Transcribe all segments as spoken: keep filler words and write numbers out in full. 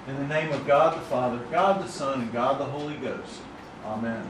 In the name of God the Father, God the Son, and God the Holy Ghost. Amen.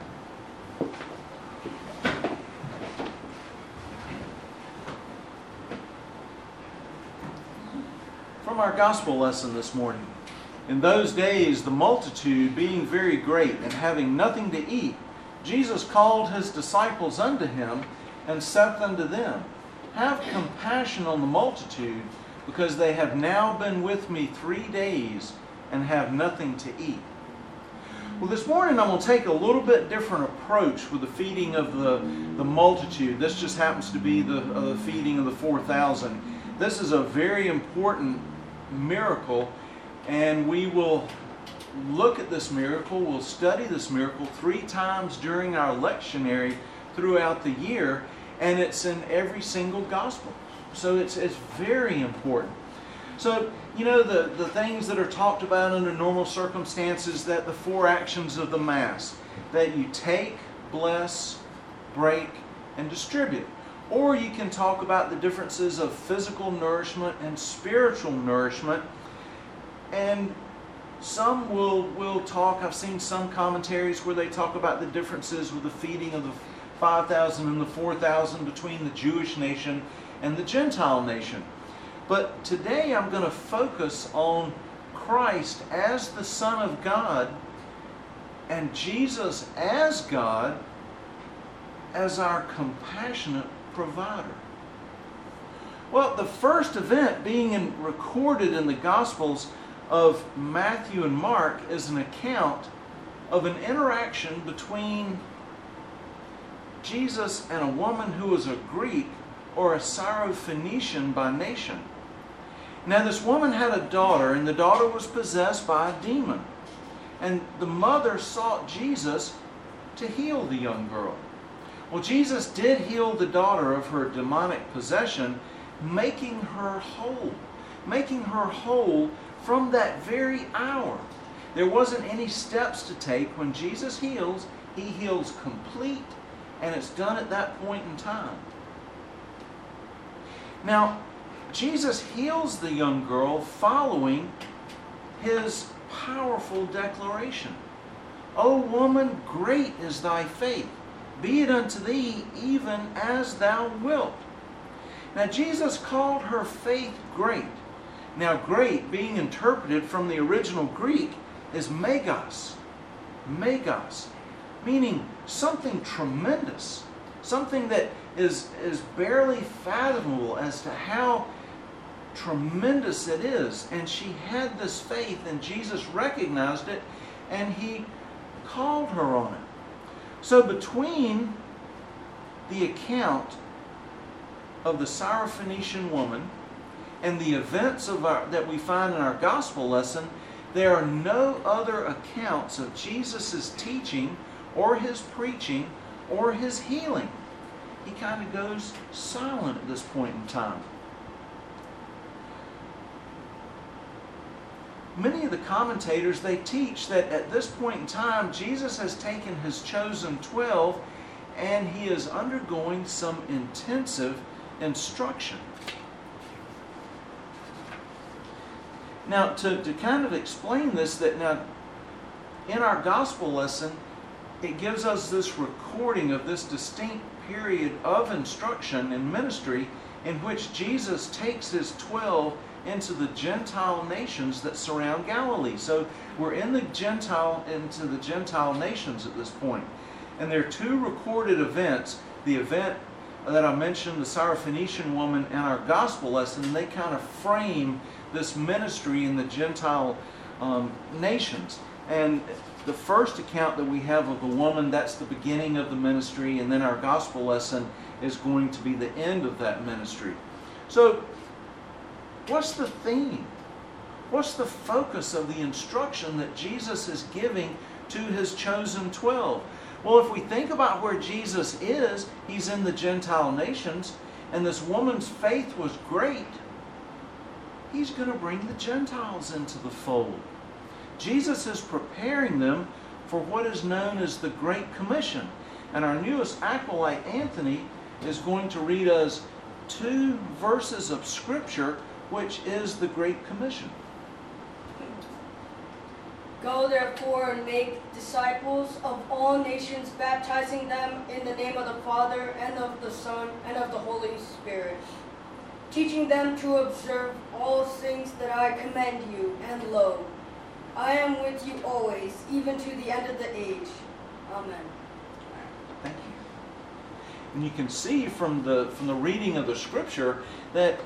From our gospel lesson this morning. In those days, the multitude being very great and having nothing to eat, Jesus called his disciples unto him and saith unto them, Have compassion on the multitude, because they have now been with me three days and have nothing to eat. Well, this morning I'm going to take a little bit different approach with the feeding of the, the multitude. This just happens to be the, uh, the feeding of the four thousand. This is a very important miracle, and we will look at this miracle, we'll study this miracle three times during our lectionary throughout the year, and it's in every single gospel. So it's, it's very important. So, you know, the, the things that are talked about under normal circumstances, that the four actions of the Mass, that you take, bless, break, and distribute. Or you can talk about the differences of physical nourishment and spiritual nourishment. And some will, will talk, I've seen some commentaries where they talk about the differences with the feeding of the five thousand and the four thousand between the Jewish nation and the Gentile nation. But today I'm going to focus on Christ as the Son of God and Jesus as God as our compassionate provider. Well, the first event being in, recorded in the Gospels of Matthew and Mark is an account of an interaction between Jesus and a woman who was a Greek or a Syrophoenician by nation. Now this woman had a daughter, and the daughter was possessed by a demon. And the mother sought Jesus to heal the young girl. Well, Jesus did heal the daughter of her demonic possession, making her whole. Making her whole from that very hour. There wasn't any steps to take. When Jesus heals, he heals complete, and it's done at that point in time. Now, Jesus heals the young girl following his powerful declaration. O woman, great is thy faith. Be it unto thee even as thou wilt. Now, Jesus called her faith great. Now, great, being interpreted from the original Greek, is megas. Megas, meaning something tremendous. Something that is, is barely fathomable as to how tremendous it is. And she had this faith, and Jesus recognized it, and he called her on it. So between the account of the Syrophoenician woman and the events of our, that we find in our gospel lesson, there are no other accounts of Jesus' teaching or his preaching or his healing. He kind of goes silent at this point in time. Many of the commentators, they teach that at this point in time, Jesus has taken his chosen twelve and he is undergoing some intensive instruction. Now, to, to kind of explain this, that now in our gospel lesson, it gives us this recording of this distinct period of instruction and ministry in which Jesus takes his twelve into the Gentile nations that surround Galilee. So we're in the Gentile, into the Gentile nations at this point. And there are two recorded events. The event that I mentioned, the Syrophoenician woman, and our gospel lesson, they kind of frame this ministry in the Gentile um, nations. And the first account that we have of the woman, that's the beginning of the ministry, and then our gospel lesson is going to be the end of that ministry. So, what's the theme? What's the focus of the instruction that Jesus is giving to his chosen twelve? Well, if we think about where Jesus is, he's in the Gentile nations, and this woman's faith was great. He's going to bring the Gentiles into the fold. Jesus is preparing them for what is known as the Great Commission. And our newest acolyte, Anthony, is going to read us two verses of Scripture, which is the Great Commission. Go therefore and make disciples of all nations, baptizing them in the name of the Father, and of the Son, and of the Holy Spirit, teaching them to observe all things that I command you, and lo, I am with you always, even to the end of the age. Amen. Thank you. And you can see from the from the reading of the scripture that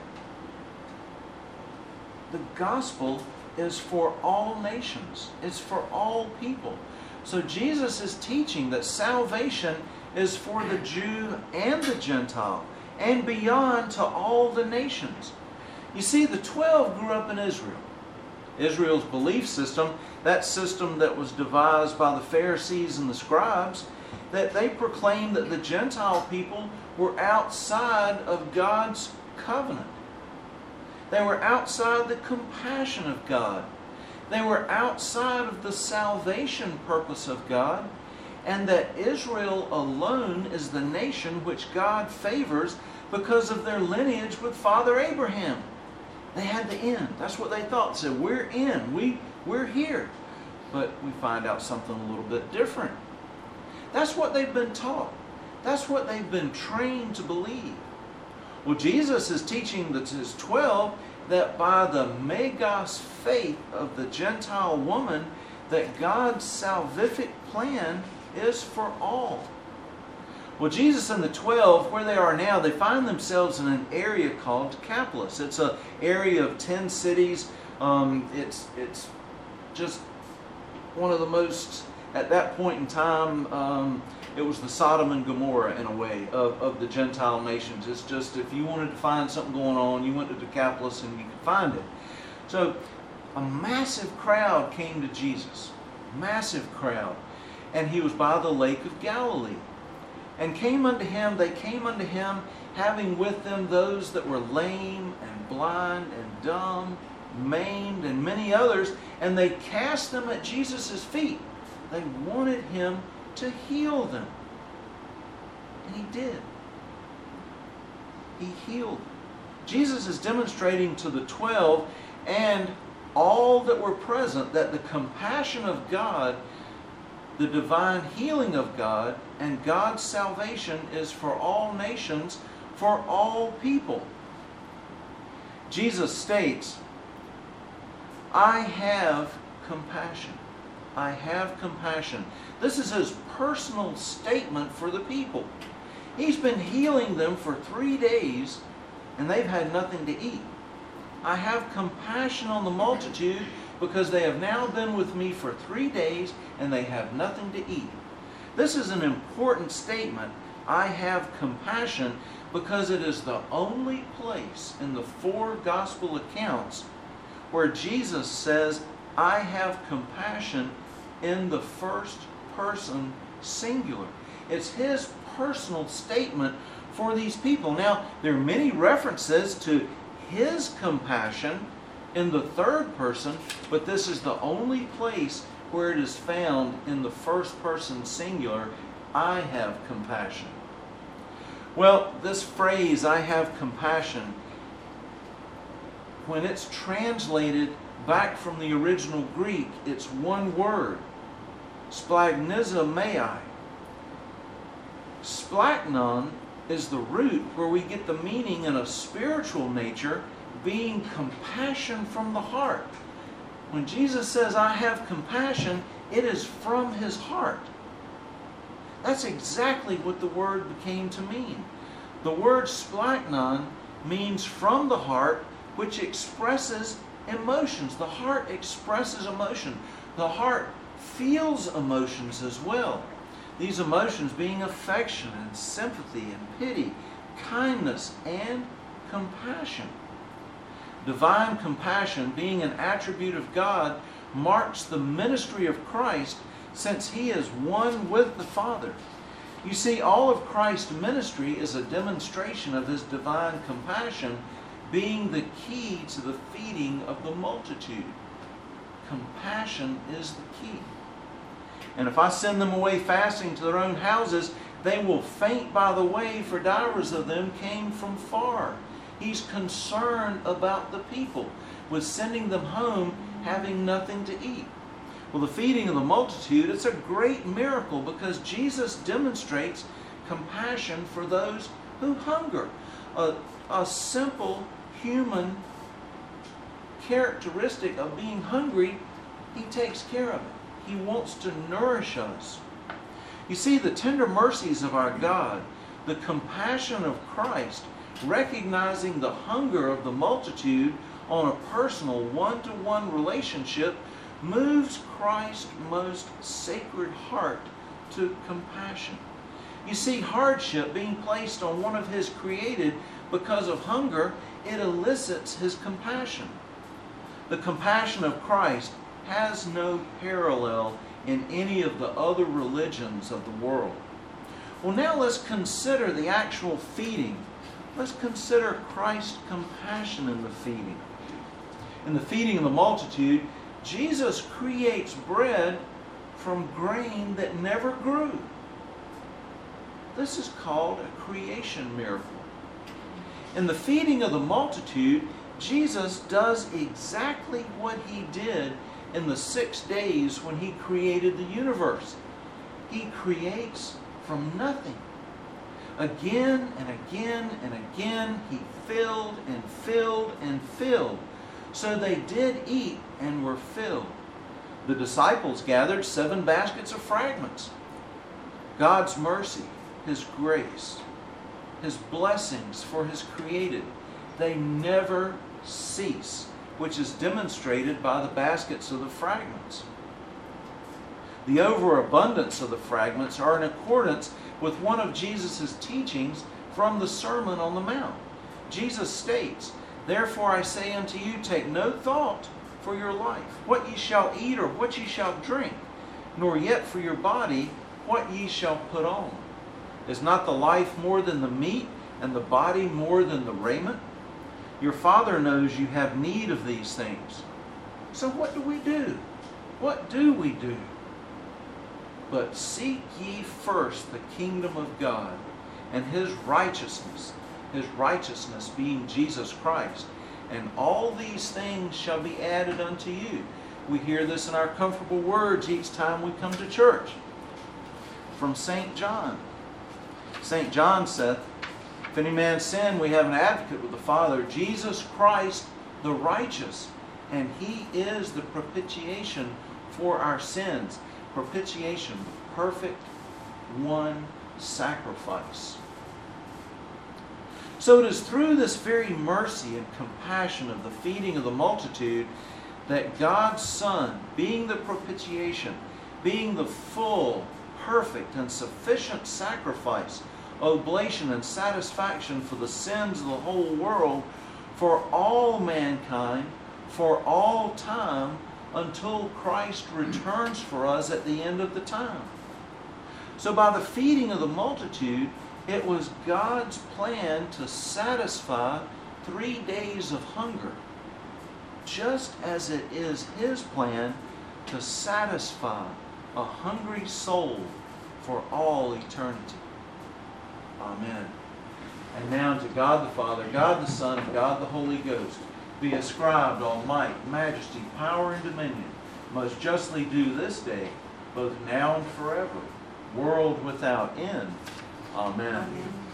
the gospel is for all nations. It's for all people. So Jesus is teaching that salvation is for the Jew and the Gentile, and beyond to all the nations. You see, the twelve grew up in Israel. Israel's belief system, that system that was devised by the Pharisees and the scribes, that they proclaimed that the Gentile people were outside of God's covenant. They were outside the compassion of God. They were outside of the salvation purpose of God, and that Israel alone is the nation which God favors because of their lineage with Father Abraham. They had the end. That's what they thought. They said, we're in. We, we're here. But we find out something a little bit different. That's what they've been taught. That's what they've been trained to believe. Well, Jesus is teaching his twelve that by the megas faith of the Gentile woman, that God's salvific plan is for all. Well, Jesus and the twelve, where they are now, they find themselves in an area called Decapolis. It's an area of ten cities. Um, it's, it's just one of the most, at that point in time, um, it was the Sodom and Gomorrah, in a way, of, of the Gentile nations. It's just, if you wanted to find something going on, you went to Decapolis and you could find it. So a massive crowd came to Jesus. Massive crowd. And he was by the lake of Galilee. And came unto him, they came unto him, having with them those that were lame and blind and dumb, maimed, and many others, and they cast them at Jesus' feet. They wanted him to heal them. And he did. He healed them. Jesus is demonstrating to the twelve and all that were present that the compassion of God, the divine healing of God, and God's salvation is for all nations, for all people. Jesus states, I have compassion. I have compassion. This is his personal statement for the people. He's been healing them for three days, and they've had nothing to eat. I have compassion on the multitude because they have now been with me for three days, and they have nothing to eat. This is an important statement. I have compassion because it is the only place in the four gospel accounts where Jesus says, I have compassion in the first person singular. It's his personal statement for these people. Now, there are many references to his compassion in the third person, but this is the only place where it is found in the first person singular, I have compassion. Well, this phrase, I have compassion, when it's translated back from the original Greek, it's one word, splagnizomai. Splagnon is the root where we get the meaning in a spiritual nature, being compassion from the heart. When Jesus says, I have compassion, it is from his heart. That's exactly what the word came to mean. The word splagnon means from the heart, which expresses emotions. The heart expresses emotion. The heart feels emotions as well. These emotions being affection and sympathy and pity, kindness and compassion. Divine compassion, being an attribute of God, marks the ministry of Christ, since he is one with the Father. You see, all of Christ's ministry is a demonstration of his divine compassion, being the key to the feeding of the multitude. Compassion is the key. And if I send them away fasting to their own houses, they will faint by the way, for divers of them came from far. He's concerned about the people, with sending them home having nothing to eat. Well, the feeding of the multitude, it's a great miracle because Jesus demonstrates compassion for those who hunger. A, a simple human characteristic of being hungry, He takes care of it. He wants to nourish us. You see, the tender mercies of our God, the compassion of Christ, recognizing the hunger of the multitude on a personal one-to-one relationship, moves Christ's most sacred heart to compassion. You see, hardship being placed on one of His created because of hunger, it elicits His compassion. The compassion of Christ has no parallel in any of the other religions of the world. Well, now let's consider the actual feeding. Let's consider Christ's compassion in the feeding. In the feeding of the multitude, Jesus creates bread from grain that never grew. This is called a creation miracle. In the feeding of the multitude, Jesus does exactly what He did in the six days when He created the universe. He creates from nothing. Again and again and again, He filled and filled and filled. So they did eat and were filled. The disciples gathered seven baskets of fragments. God's mercy, His grace, His blessings for His created, they never cease, which is demonstrated by the baskets of the fragments. The overabundance of the fragments are in accordance with one of Jesus' teachings from the Sermon on the Mount. Jesus states, "Therefore I say unto you, take no thought for your life, what ye shall eat or what ye shall drink, nor yet for your body, what ye shall put on. Is not the life more than the meat, and the body more than the raiment? Your Father knows you have need of these things." So what do we do? What do we do? But seek ye first the kingdom of God and His righteousness, His righteousness being Jesus Christ, and all these things shall be added unto you. We hear this in our comfortable words each time we come to church. From Saint John. Saint John saith, "If any man sin, we have an advocate with the Father, Jesus Christ the righteous, and He is the propitiation for our sins." Propitiation, the perfect one sacrifice. So it is through this very mercy and compassion of the feeding of the multitude that God's Son, being the propitiation, being the full, perfect, and sufficient sacrifice, oblation, and satisfaction for the sins of the whole world, for all mankind, for all time, until Christ returns for us at the end of the time. So by the feeding of the multitude, it was God's plan to satisfy three days of hunger, just as it is His plan to satisfy a hungry soul for all eternity. Amen. And now to God the Father, God the Son, and God the Holy Ghost be ascribed all might, majesty, power, and dominion, most justly due this day, both now and forever, world without end. Amen. Amen.